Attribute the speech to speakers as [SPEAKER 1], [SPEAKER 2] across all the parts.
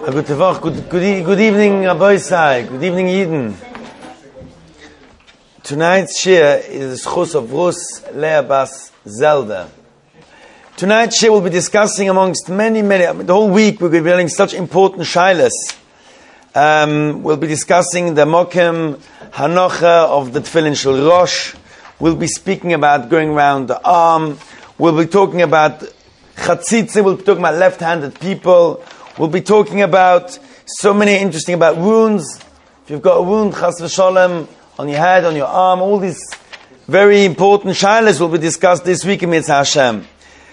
[SPEAKER 1] Good evening, Aboisai. Good evening, Eden. Tonight's shir is the Schus of Rus Leah Bas Zelda. Tonight's shir will be discussing amongst many, the whole week we're going to be learning such important shilas. We'll be discussing the Mokem Hanocha of the Tefillin Shel Rosh. We'll be speaking about going around the arm. We'll be talking about Chatzitze. We'll be talking about left-handed people. We'll be talking about so many interesting about wounds. If you've got a wound, Chas v'Sholem, on your head, on your arm, all these very important shilas will be discussed this week in Mitzvah Hashem.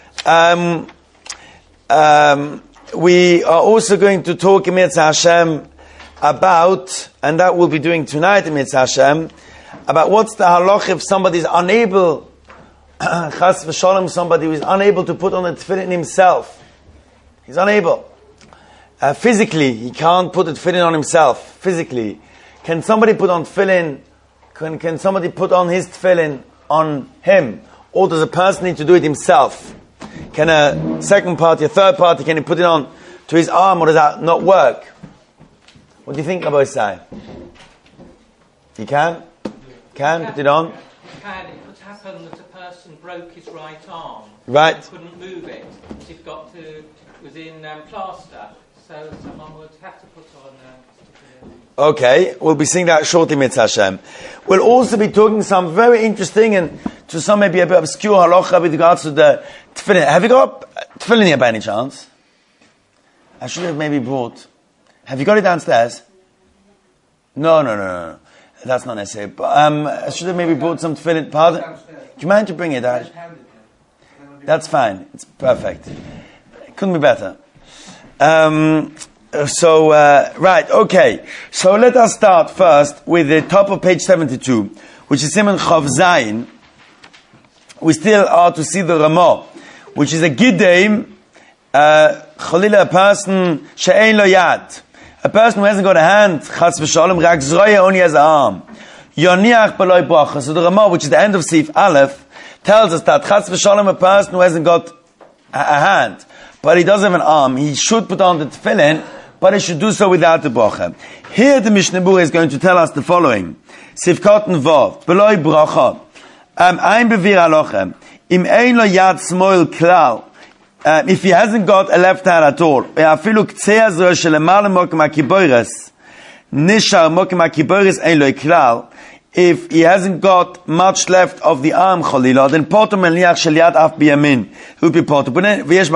[SPEAKER 1] We are also going to talk in Mitzvah Hashem about, and that we'll be doing tonight in Mitzvah Hashem, about what's the halach if somebody is unable, Chas v'Sholem, somebody who is unable to put on a tefillin himself. He's unable. Physically, he can't put a tefillin on himself. Physically. Can somebody put on tefillin? Can somebody put on his tefillin on him? Or does a person need to do it himself? Can a second party, a third party, can he put it on to his arm, or does that not work? What do you think, Rabbi Sai? He can? Can put it on?
[SPEAKER 2] It could happen that a person broke his right arm.
[SPEAKER 1] Right.
[SPEAKER 2] And couldn't move it. It was in plaster. So someone would have to put on
[SPEAKER 1] Okay, we'll be seeing that shortly, Mitzvah Hashem. We'll also be talking some very interesting and to some maybe a bit obscure halacha with regards to the tefillin. Have you got tefillin here by any chance? I should have maybe brought. Have you got it downstairs? No. That's not necessary. But I should have maybe brought some tefillin. Pardon? Do you mind to bring it? That's fine. It's perfect. It couldn't be better. Right, okay. So let us start first with the top of page 72, which is Siman Chav Zayin. We still are to see the Ramah, which is a Gideim, Chalila, a person, She'ein lo yad. A person who hasn't got a hand, Chas v'Sholem, Rak Zroya, only has an arm. Yoniach b'loi bracha. So the Ramah, which is the end of Sif Aleph, tells us that Chas v'Sholem, a person who hasn't got a hand, but he doesn't have an arm, he should put on the tefillin, but he should do so without the bracha. Here the Mishnah Berurah is going to tell us the following. Sivkoten Vov, Beloi bracha. Ein bevir halochem. Im ein lo yad smoil klal. If he hasn't got a left hand at all, afilu ktsei azro shelemar lemokem hakiboires, nishar mokem hakiboires ein lo klal. If he hasn't got much left of the arm, Cholila, then Poto Meliach Shel Yad Af Biyamin. It would be Poto. But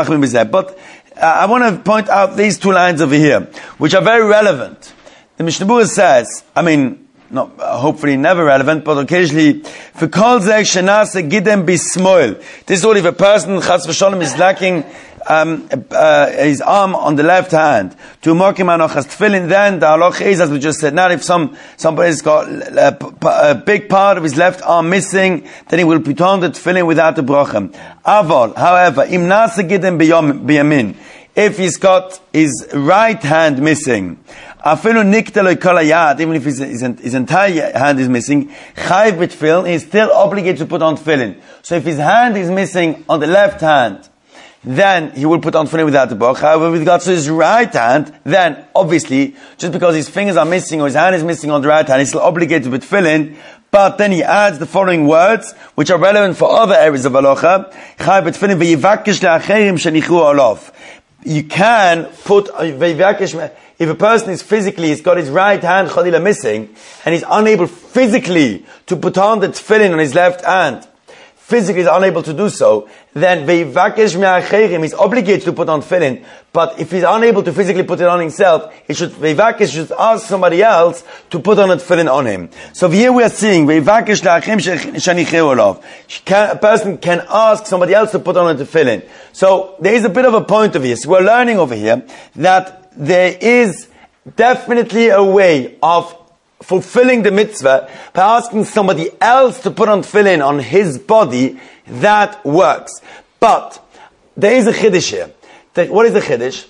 [SPEAKER 1] I want to point out these two lines over here, which are very relevant. The Mishnah Berurah says, not hopefully never relevant, but occasionally, for kol zeh shenase gidem bismoil. This is all if a person, Chas v'Sholem, is lacking his arm on the left hand to mokim anochas tefillin, then the halach is, as we just said, now if somebody's got a big part of his left arm missing, then he will put on the tefillin without the bracha. Avol, however, im nase gidem biyamin, if he's got his right hand missing, even if his entire hand is missing, chayv b'tefillin, he's still obligated to put on tefillin. So if his hand is missing on the left hand, then he will put on tefillin without the bracha. However, with regards to his right hand, then obviously, just because his fingers are missing or his hand is missing on the right hand, he's still obligated to put tefillin. But then he adds the following words, which are relevant for other areas of halacha. Chayv b'tefillin v'yivakish le'acherim shenichu olav. You can put if a person is physically, he's got his right hand Chalila missing, and he's unable physically to put on the tefillin on his left hand, physically is unable to do so, then veivakesh me'acherim, he's obligated to put on tefillin. But if he's unable to physically put it on himself, he should ask somebody else to put on a tefillin on him. So here we are seeing veivakesh le'acherim shenichu olav. A person can ask somebody else to put on a tefillin. So there is a bit of a point of this. So we're learning over here that there is definitely a way of fulfilling the mitzvah by asking somebody else to put on tefillin on his body. That works. But there is a chiddush here. What is the chiddush?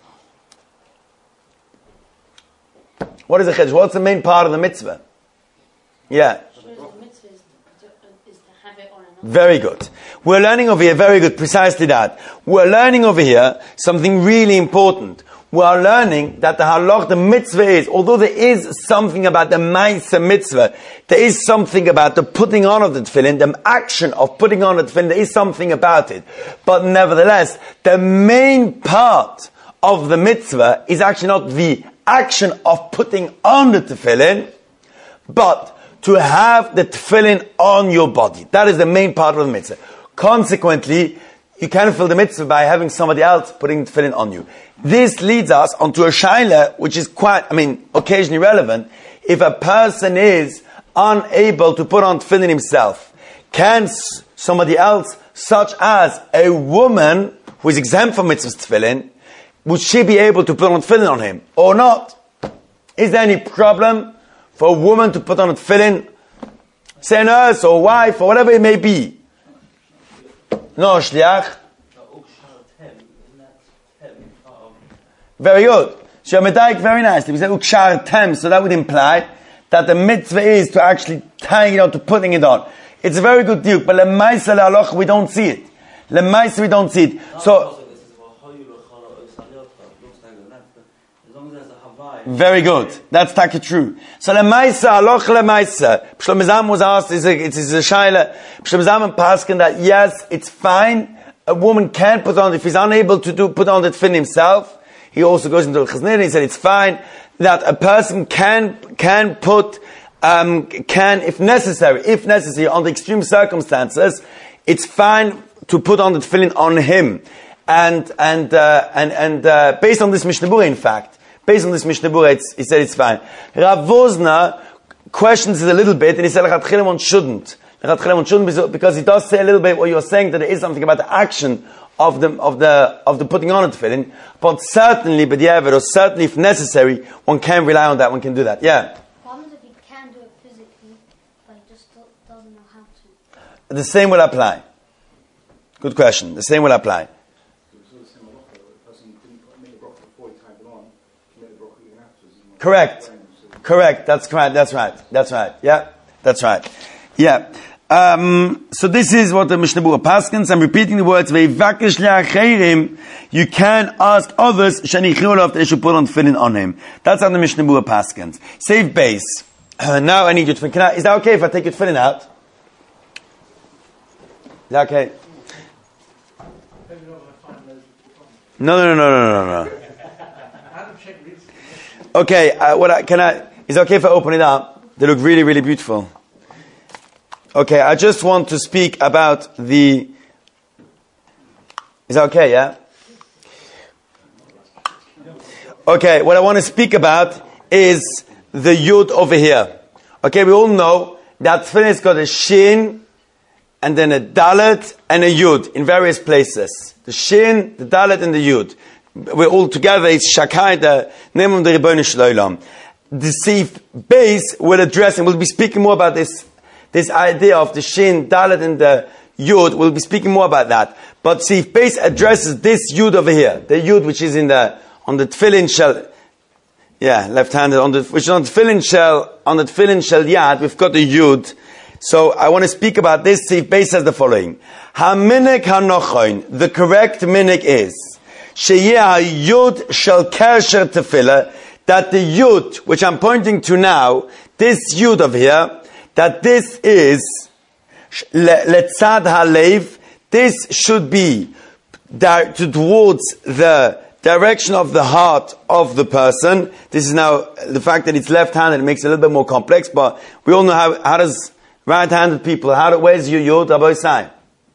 [SPEAKER 1] What is the chiddush? What's the main part of the mitzvah? Yeah. Very good. We're learning over here, very good, precisely that. We're learning over here something really important. we are learning that the halach, the mitzvah is, although there is something about the ma'aseh mitzvah, there is something about the putting on of the tefillin, the action of putting on the tefillin, there is something about it. But nevertheless, the main part of the mitzvah is actually not the action of putting on the tefillin, but to have the tefillin on your body. That is the main part of the mitzvah. Consequently, you can fulfill the mitzvah by having somebody else putting tefillin on you. This leads us onto a shaila, which is quite, occasionally relevant. If a person is unable to put on tefillin himself, can somebody else, such as a woman who is exempt from mitzvah's tefillin, would she be able to put on tefillin on him or not? Is there any problem for a woman to put on a tefillin, say a nurse or wife or whatever it may be? No, shliach. Very good. So Medaik very nicely. We said ukshar tem, so that would imply that the mitzvah is to actually tying it on, to putting it on. It's a very good deal, but lemaisa le'aloch we don't see it. Lemaisa we don't see it. So very good. That's taka true. So lemaisa aloch lemaisa. Shlomo Zalman was asked, it's a shaila. Shlomo Zalman paskin that yes, it's fine. A woman can put on, if he's unable to put on the tefillin himself. He also goes into the Chazon. He said it's fine that a person can put, if necessary, on the extreme circumstances, it's fine to put on the tefillin on him. And based on this Mishnah Berurah, in fact, he said it's fine. Rav Wosner questions it a little bit, and he said lechatchila one shouldn't, because he does say a little bit what you're saying, that there is something about the action of the putting on a tefillin, but certainly, or certainly if necessary, one can rely on that, one can do that. Yeah?
[SPEAKER 3] What happens if he can do it physically, but he just doesn't know how to?
[SPEAKER 1] The same will apply. Good question. The same will apply. Correct. That's correct. That's right. Yeah. That's right. Yeah. So this is what the Mishnah Berurah paskins. I'm repeating the words. You can ask others, they should put on tefillin on him. That's how the Mishnah Berurah paskins. Save base. Now I need you to tefillin. Is that okay if I take your tefillin out? Is that okay? No. Okay, is it okay if I open it up? They look really, really beautiful. Okay, I just want to speak about is that okay, yeah? Okay, what I want to speak about is the yud over here. Okay, we all know that tefillin has got a shin, and then a dalet, and a yud in various places. The shin, the dalet, and the yud. We're all together, it's Shakai, the name of the Ribono Shel Olam. The Seif base will address, and we'll be speaking more about this idea of the Shin, Dalet, and the Yud. We'll be speaking more about that. But Seif base addresses this Yud over here. The Yud which is on the Tefillin shell. Yeah, left-handed. Which is on the Tefillin shell, Yad, we've got the Yud. So I want to speak about this. Seif base says the following. Ha-minik ha-nochoin. The correct minik is Sheyeh Yud shel Kersher Tefillah, that the Yud, which I'm pointing to now, this Yud over here, that this is Letzad Halev, this should be towards the direction of the heart of the person. This is now, the fact that it's left-handed, it makes it a little bit more complex, but we all know how does right-handed people, where's your Yud, Rabbi Sai?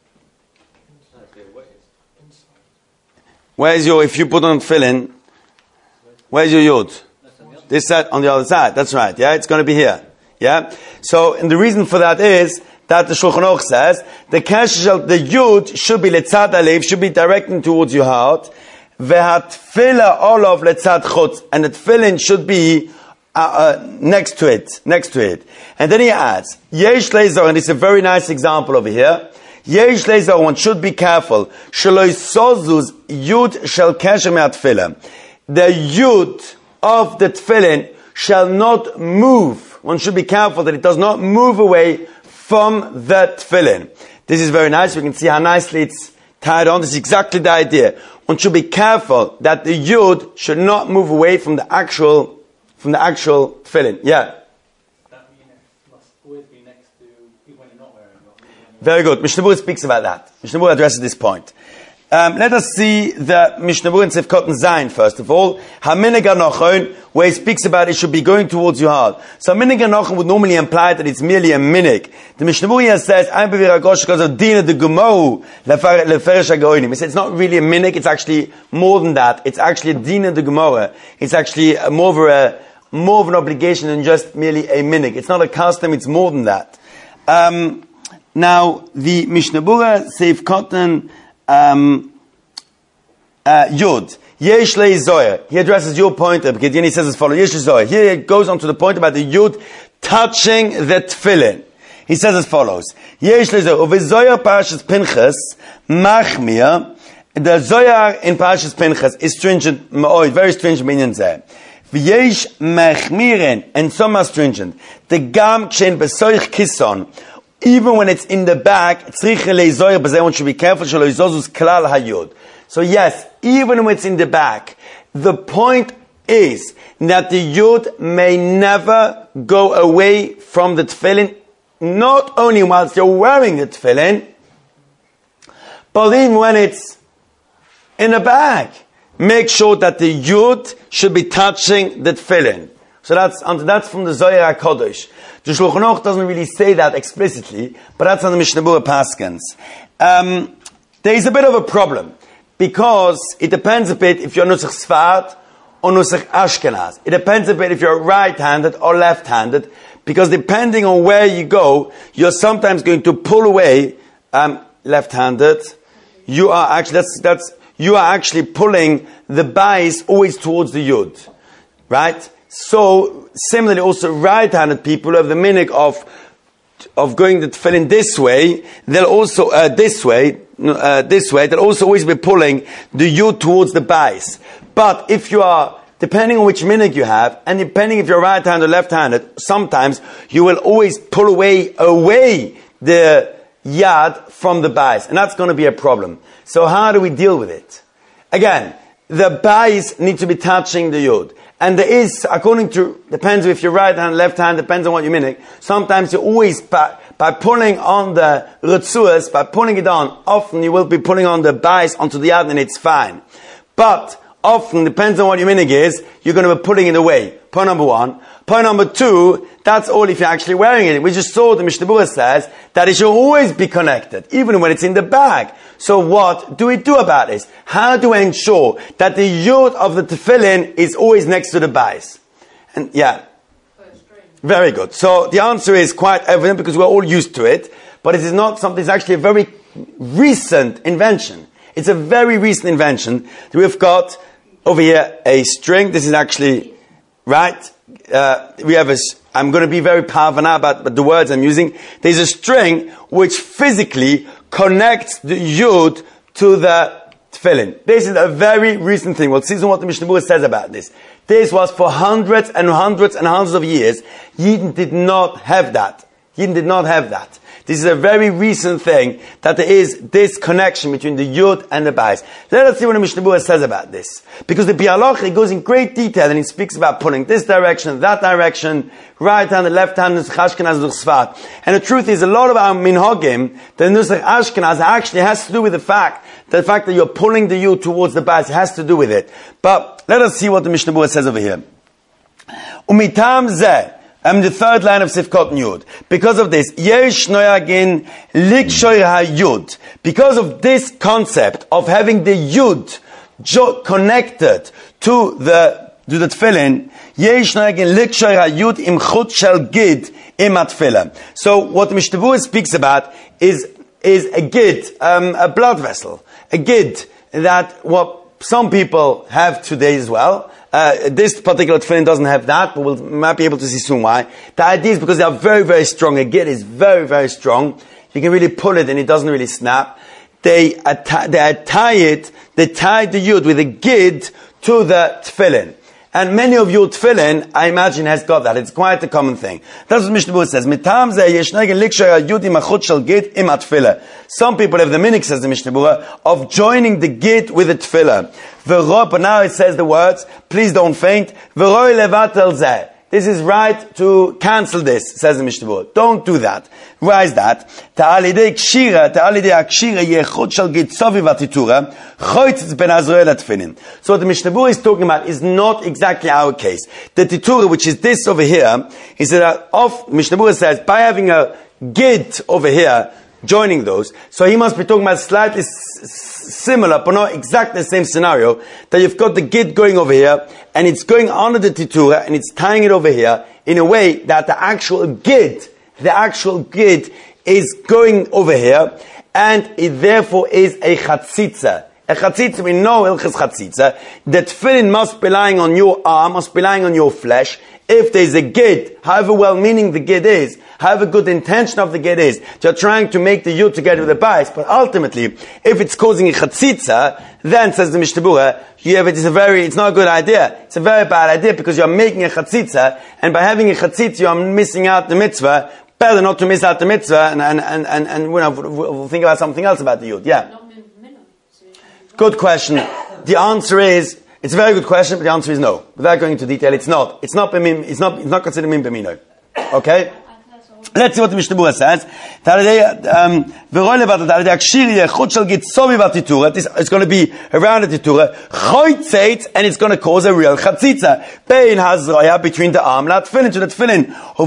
[SPEAKER 1] Where's if you put on tefillin, where's your yod? This side, on the other side. That's right. Yeah, it's going to be here. Yeah. So, and the reason for that is that the Shulchan Aruch says the yud should be letzad alev, should be directing towards your heart. Vehatfila olav letzad chutz, and the tefillin should be next to it. And then he adds yesh leizor, and it's a very nice example over here. Yesh leizor, one should be careful. Sheloi sozuz yud shel kesher me'atfila. The yud of the tefillin shall not move. One should be careful that it does not move away from the tefillin. This is very nice. We can see how nicely it's tied on. This is exactly the idea. one should be careful that the yud should not move away from the actual tefillin. Yeah.
[SPEAKER 4] That must always be next to people when you're not wearing it.
[SPEAKER 1] Very good. Mishnah Berurah speaks about that. Mishnah Berurah addresses this point. Let us see the Mishnah Berurah in Sifkot and Zayin first of all. Haminig HaNachon, where he speaks about it should be going towards your heart. So Haminig HaNachon would normally imply that it's merely a minig. The Mishnah Berurah says, "I'm beviragosh because of dina de gemohu leferish hagoynim." He says it's not really a minig; it's actually more than that. It's actually a dina de gemora. It's actually more of an obligation than just merely a minig. It's not a custom; it's more than that. Now the Mishnah Berurah Sifkot Yud. Yesh lei zoyer. He addresses your point. Because he says as follows. Yesh lei zoyer. Here it goes on to the point about the Yud touching the tefillin. He says as follows. Yesh lei zoyer. Uve zoyer parashas Pinchas machmir. The zoyer in parashas Pinchas is stringent, very stringent meaning there. V'yesh machmiren, and some are stringent. The gam kshen besoich kison. Even when it's in the back, one should be careful. So yes, even when it's in the back, the point is that the yud may never go away from the tefillin, not only whilst you're wearing the tefillin, but even when it's in the back. Make sure that the yud should be touching the tefillin. So that's from the Zohar HaKadosh. The Shulchan Aruch doesn't really say that explicitly, but that's on the Mishnah Berurah Paskins. There is a bit of a problem, because it depends a bit if you're Nusach Sfard or Nusach Ashkenaz. It depends a bit if you're right-handed or left-handed, because depending on where you go, you're sometimes going to pull away, left-handed. You are actually pulling the bais always towards the yud. Right? So, similarly, also right-handed people who have the minhag of going the tefillin this way, they'll also, this way, they'll also always be pulling the yud towards the bais. But if you are, depending on which minhag you have, and depending if you're right-handed or left-handed, sometimes you will always pull away the yad from the bais. And that's going to be a problem. So how do we deal with it? Again, the bais need to be touching the yud. And there is, depends if you're right hand, left hand, depends on what you minhag. Sometimes you always, by pulling on the retzuas, by pulling it on, often you will be pulling on the bais onto the yad and it's fine. But often, depends on what your minhag is, you're going to be pulling it away. Point number one. Point number two, that's all if you're actually wearing it. We just saw the Mishnah Berurah says that it should always be connected, even when it's in the bag. So what do we do about this? How do we ensure that the yud of the tefillin is always next to the bais? And yeah. Very good. So the answer is quite evident because we're all used to it, but it is not something, it's actually a very recent invention. It's a very recent invention. We've got over here a string. This is actually, right? We have I'm going to be very powerful now about the words I'm using. There's a string which physically connects the yud to the tefillin. This is a very recent thing. We'll see what the Mishnah Berurah says about this. This was for hundreds and hundreds and hundreds of years. Yidden did not have that. Yidden did not have that. This is a very recent thing, that there is this connection between the yud and the bais. Let us see what the Mishnah Berurah says about this. Because the Bialoch, goes in great detail and he speaks about pulling this direction, that direction, right hand, the left hand, Nusach Ashkenaz, Nusach Sfard. And the truth is, a lot of our minhagim, the Nusach Ashkenaz actually has to do with the fact that you're pulling the yud towards the bais has to do with it. But let us see what the Mishnah Berurah says over here. Umitam zeh. The third line of Sifkot Yud. Because of this, Yesh Noyagin Likshoy HaYud. Because of this concept of having the Yud connected to the Tefillin, Yesh Noyagin Likshoy HaYud Im Chut Shel Gid Im HaTefillin. So what the Mishnah Berurah speaks about is a gid, a blood vessel. A gid that what some people have today as well. This particular tefillin doesn't have that, but we might be able to see soon why. The idea is because they are very, very strong. A gid is very, very strong. You can really pull it and it doesn't really snap. They tie the yud with a gid to the tefillin. And many of your tefillin, I imagine, has got that. It's quite a common thing. That's what Mishnah Berurah says. Some people have the minhag, says the Mishnah Berurah, of joining the gid with the tefillah. But now it says the words, please don't faint. This is right to cancel this, says the Mishnah Berurah. Don't do that. Why is that? So the Mishnah Berurah is talking about is not exactly our case. The titura, which is this over here, he said that Mishnah Berurah says, by having a gid over here, joining those, so he must be talking about slightly similar, but not exactly the same scenario, that you've got the gid going over here, and it's going under the titura, and it's tying it over here, in a way that the actual gid is going over here, and it therefore is a chatzitza. A chatzitza, we know Hilchas chatzitza, that tefillin must be lying on your arm, must be lying on your flesh. If there's a gid, however well-meaning the gid is, however good intention of the gid is, you're trying to make the yud together with the bais, but ultimately, if it's causing a chatzitza, then, says the Mishnah Berurah, it's not a good idea. It's a very bad idea because you're making a chatzitza, and by having a chatzitza, you're missing out the mitzvah. Better not to miss out the mitzvah, and we'll think about something else about the yud. Yeah. Good question. The answer is, it's a very good question, but the answer is no. Without going into detail, it's not. It's not considered min b'mino. Okay? Let's see what the Mishnah Berurah says. It's going to be around the titura, and it's going to cause a real chatzitza. Between the arm, not tefillin to the tefillin.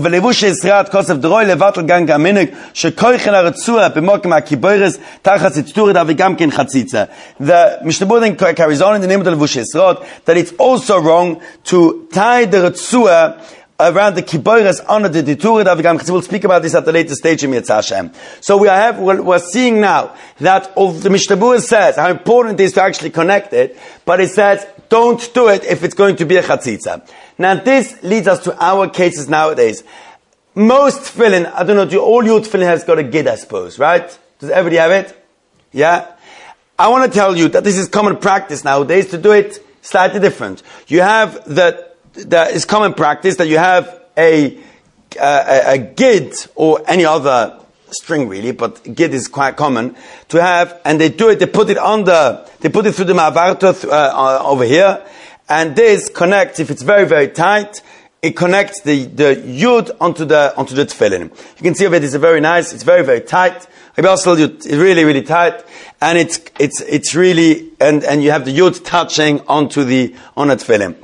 [SPEAKER 1] The Mishnah Berurah then carries on in the name of the levush esrot that it's also wrong to tie the retzua around the kiboires under the titura. We'll speak about this at the later stage in Mitzvah Hashem. So we're seeing now that the Mishnah Berurah says how important it is to actually connect it, but it says don't do it if it's going to be a chatzitza. Now this leads us to our cases nowadays. Most tefillin, I don't know, all your tefillin has got a gid, I suppose, right? Does everybody have it? Yeah? I want to tell you that this is common practice nowadays to do it slightly different. You have it's common practice that you have a gid or any other string really, but gid is quite common to have, and they put it through the ma'avarta over here, and this connects, if it's very, very tight, it connects the yud onto the tefillin. You can see over it, it's very nice, it's very, very tight. It's really, really tight, and it's really, and you have the yud touching on the tefillin.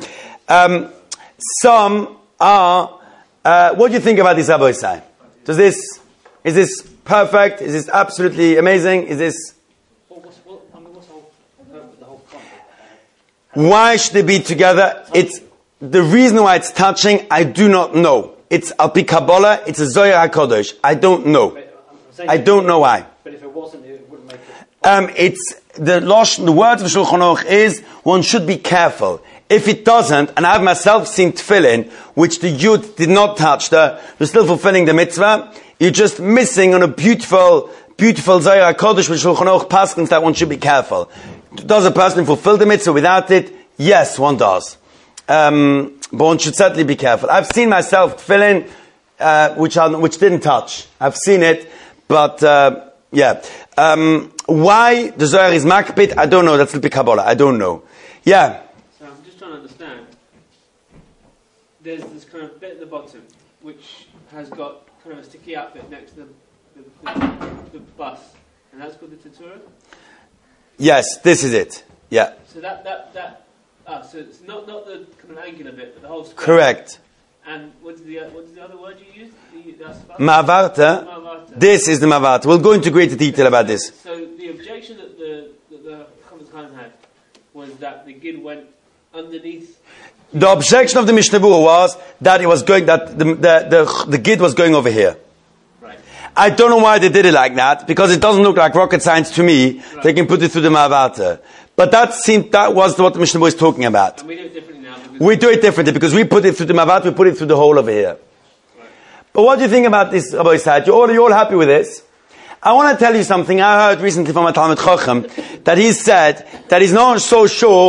[SPEAKER 1] Some are, what do you think about this, Rabbi Isai? Is this perfect? Is this absolutely amazing? Is this?
[SPEAKER 4] What's the whole concept?
[SPEAKER 1] Why should they be together? It's, the reason why it's touching, I do not know. It's Al Pi Kabbalah, it's a Zohar HaKadosh. I don't know. I don't know why.
[SPEAKER 4] But if it wasn't, it wouldn't make it.
[SPEAKER 1] It's, the words of Shulchan Aruch is, one should be careful. If it doesn't, and I've myself seen tefillin, which the yud did not touch, you're still fulfilling the mitzvah, you're just missing on a beautiful Zohar HaKadosh, which Shulchan Aruch paskins that one should be careful. Does a person fulfill the mitzvah without it? Yes, one does. But one should certainly be careful. I've seen myself tefillin, which didn't touch. I've seen it, but, yeah. Why the Zohar is makpid, I don't know. That's the Kabbalah. I don't know. Yeah.
[SPEAKER 5] Trying to understand, there's this kind of bit at the bottom which has got kind of a sticky out bit next to the bus, and that's called the titura?
[SPEAKER 1] Yes, this is it. Yeah.
[SPEAKER 5] So so it's not the kind of angular bit, but the whole square.
[SPEAKER 1] Correct.
[SPEAKER 5] And what's the other word you used?
[SPEAKER 1] Ma'avarta. This is the ma'avarta. We'll go into greater detail about this.
[SPEAKER 5] So the objection that the Chofetz Chaim had was that the gid went underneath.
[SPEAKER 1] The objection of the Mishnah Berurah was that it was going, that the gid was going over here.
[SPEAKER 5] Right.
[SPEAKER 1] I don't know why they did it like that, because it doesn't look like rocket science to me. Right. They can put it through the ma'avarta. But that was what the Mishnah Berurah is talking about.
[SPEAKER 5] And we do it differently now.
[SPEAKER 1] We do it differently because we put it through the ma'avarta, we put it through the hole over here. Right. But what do you think about this, Rabbi Isai? You're all happy with this? I want to tell you something. I heard recently from a Talmud Chacham that he said that he's not so sure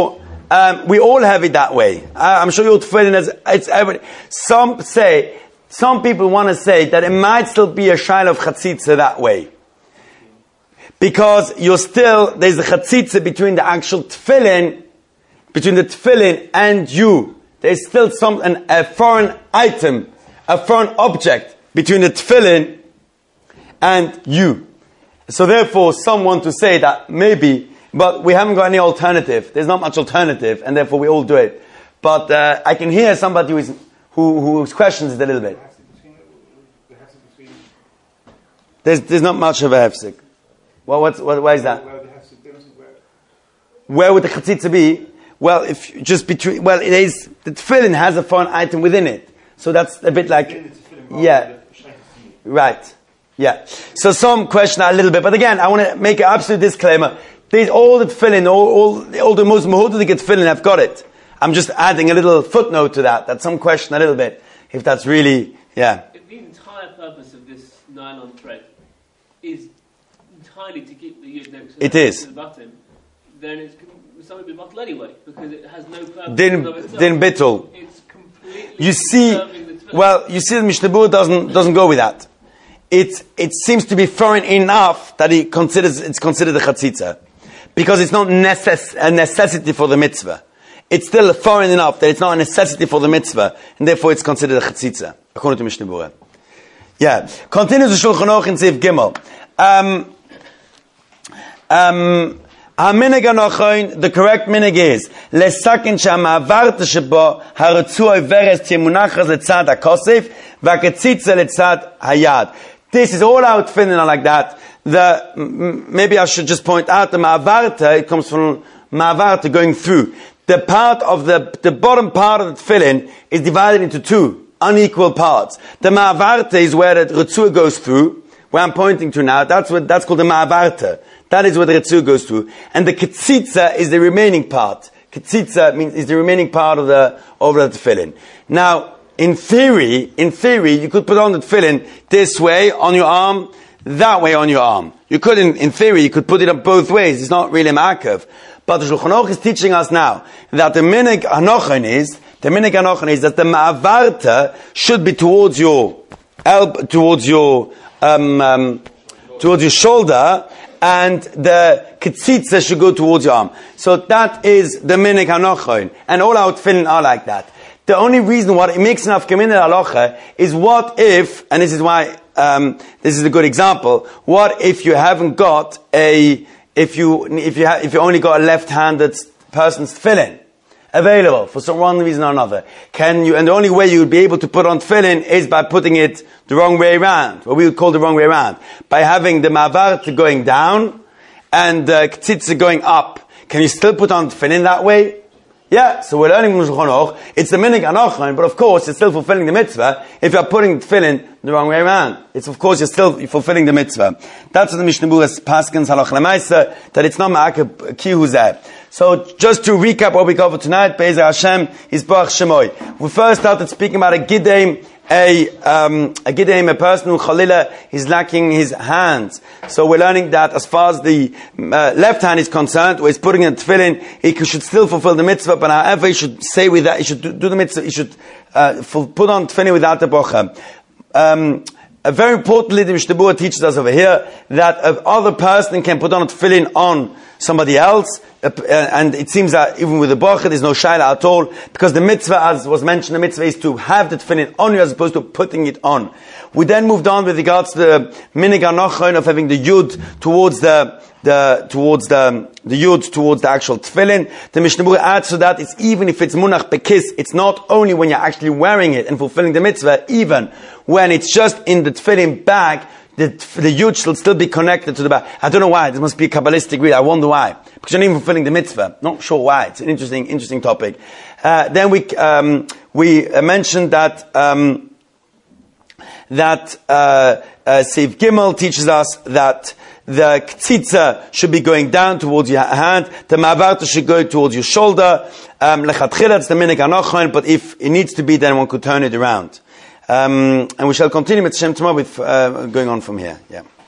[SPEAKER 1] We all have it that way. I'm sure your tefillin it's every. Some people want to say that it might still be a shaila of chatzitza that way. Because there's a chatzitza between the actual tefillin, between the tefillin and you. There's still a foreign item, a foreign object between the tefillin and you. So therefore, some want to say that maybe, but we haven't got any alternative. There's not much alternative, and therefore we all do it. But I can hear somebody who questions it a little bit. There's not much of a hefsek. Well, why is that? Where would the chatzitza be? Well, it is, the tefillin has a foreign item within it. So that's a bit like, yeah. Right. Yeah. So some question that a little bit, but again, I want to make an absolute disclaimer. All the tefillin, all the most mahuddik tefillin have got it. I'm just adding a little footnote to that some question a little bit, if that's really, yeah.
[SPEAKER 5] If the entire purpose of this nylon thread is entirely to keep the yud next to the bottom, then it's something to be bottled anyway, because it has no purpose. Din bittul. It's completely
[SPEAKER 1] you see the Mishnah Berurah doesn't go with that. It seems to be foreign enough that it's considered a chatzitza, because it's not a necessity for the mitzvah. It's still foreign enough that it's not a necessity for the mitzvah, and therefore it's considered a chatzitza, according to Mishnah Berurah. Yeah. Continues the Shulchan Aruch in Seif Gimel. The correct minig is lesakin shamavarta shebo haratzuy veres timunachas letzad hakosef v'katzitza letzad hayad. This is all out tefillin like that. Maybe I should just point out the ma'avarta. It comes from ma'avarta, going through. The part of the bottom part of the tefillin is divided into two unequal parts. The ma'avarta is where the retzua goes through. Where I'm pointing to now, that's called the ma'avarta. That is where the retzua goes through. And the ketzitza is the remaining part. Ketzitza is the remaining part of the tefillin. Now, in theory, you could put on the tefillin this way on your arm, that way on your arm. You could, in theory, you could put it up both ways. It's not really ma'akev. But the Shulchan Aruch is teaching us now that the minig hanochen is that the ma'avarta should be towards your elbow, towards your shoulder, and the ketzitza should go towards your arm. So that is the minig hanochen, and all our tefillin are like that. The only reason why it makes enough kamin halacha is what if, and this is why this is a good example. What if you haven't got if you only got a left-handed person's tefillin available for some one reason or another? And the only way you would be able to put on tefillin is by putting it the wrong way around, what we would call the wrong way around, by having the ma'avarta going down and the ketzitza going up. Can you still put on tefillin that way? Yeah, so we're learning from Shulchan Aruch. It's the minig hanochen, but of course you're still fulfilling the mitzvah if you're putting tefillin the wrong way around. It's of course you're still fulfilling the mitzvah. That's what the Mishnah Berurah paskins halach lemaisa, that it's not ma'akev ki huzeh. So just to recap what we covered tonight, Be'ezer Hashem is Baruch Shemoy. We first started speaking about a gidem, a person who chalila is lacking his hands. So we're learning that as far as the left hand is concerned, where he's putting in tefillin, he should still fulfill the mitzvah, but however he should say with that, he should do the mitzvah, he should put on tefillin without the bocha. Very importantly, the Mishnah Berurah teaches us over here that other person can put on a tefillin on somebody else, and it seems that even with the bracha there's no shaila at all, because the mitzvah, as was mentioned, the mitzvah is to have the tefillin on you as opposed to putting it on. We then moved on with regards to the minig hanochen of having the yud towards the yud towards the actual tefillin. The Mishnah Berurah adds to that, it's even if it's munach bekis, it's not only when you're actually wearing it and fulfilling the mitzvah, even when it's just in the tefillin bag, the yud should still be connected to the bag. I don't know why. This must be a Kabbalistic read. I wonder why. Because you're not even fulfilling the mitzvah. Not sure why. It's an interesting topic. Then we mentioned that Seif Gimel teaches us that the ketzitza should be going down towards your hand. The ma'avarta should go towards your shoulder. Lechatchila, it's the minig hanochen, but if it needs to be, then one could turn it around. And we shall continue with Shem tomorrow with going on from here. Yeah.